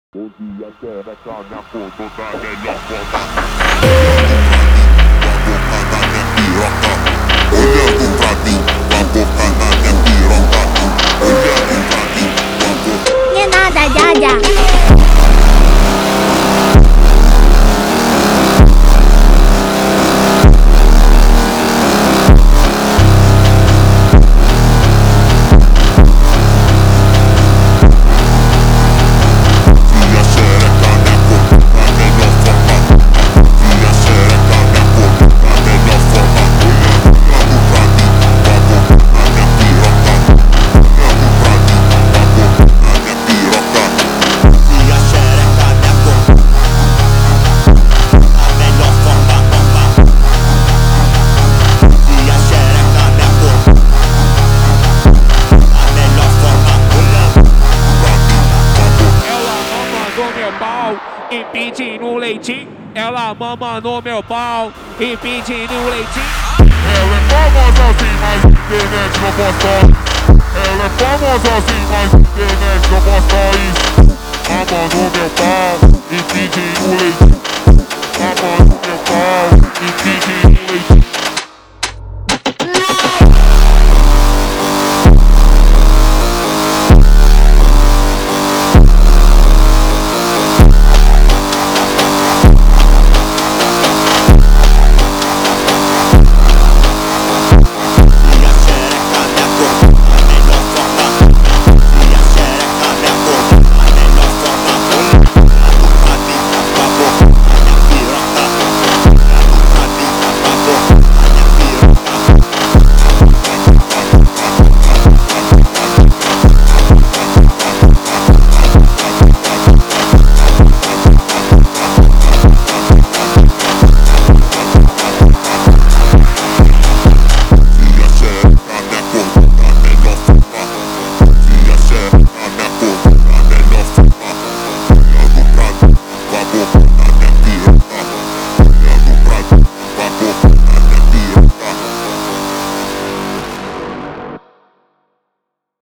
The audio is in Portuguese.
Hoje a xereca na foto da melhor forma. Olhando pra mim, com a boca na minha piroca. Olhando pra mim, com a boca. Nie nada, dziadzia. E pedindo leitinho, ela mama no meu pau e pedindo leitinho. Ela é famosa assim, mas internet não posta. Ela é famosa assim, mas internet não posta isso.